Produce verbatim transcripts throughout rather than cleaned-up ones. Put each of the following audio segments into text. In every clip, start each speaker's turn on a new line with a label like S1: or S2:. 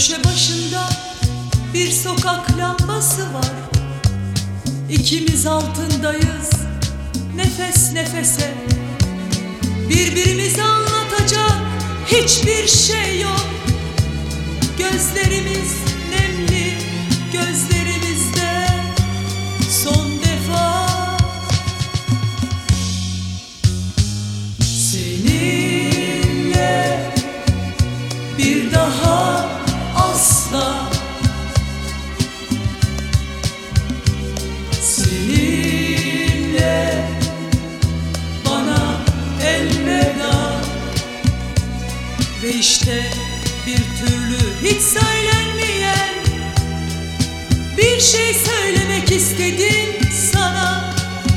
S1: Köşe başında bir sokak lambası var. İkimiz altındayız nefes nefese. Birbirimizi anlatacak hiçbir şey yok. Gözlerimiz nemli, gözlerimizde son defa. Seninle bir daha asla, seninle bana elveda. Ve işte bir türlü hiç söylenmeyen bir şey söylemek istedim sana.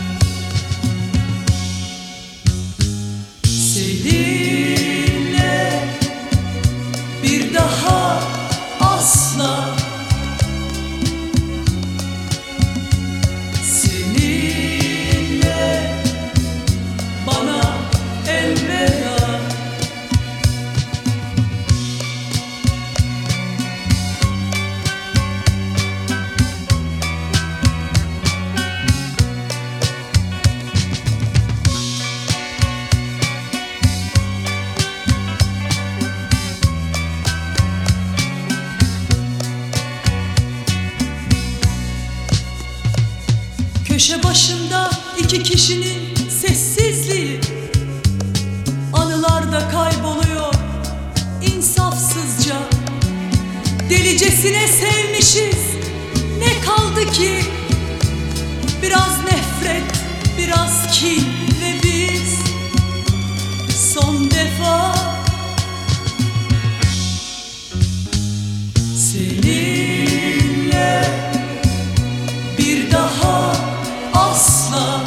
S1: Seninle bir daha asla, seninle bana elveda. Köşe başında iki kişinin sessizliği, anılarda kayboluyor insafsızca. Delicesine sevmişiz, ne kaldı ki? Biraz nefret, biraz kin ve biz son defa. Seninle bir daha asla,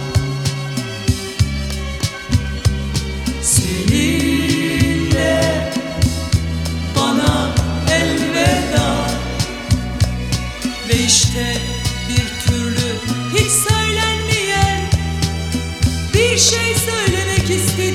S1: seninle bana elveda. Ve işte bir türlü hiç söylenmeyen bir şey söylemek istiyorum.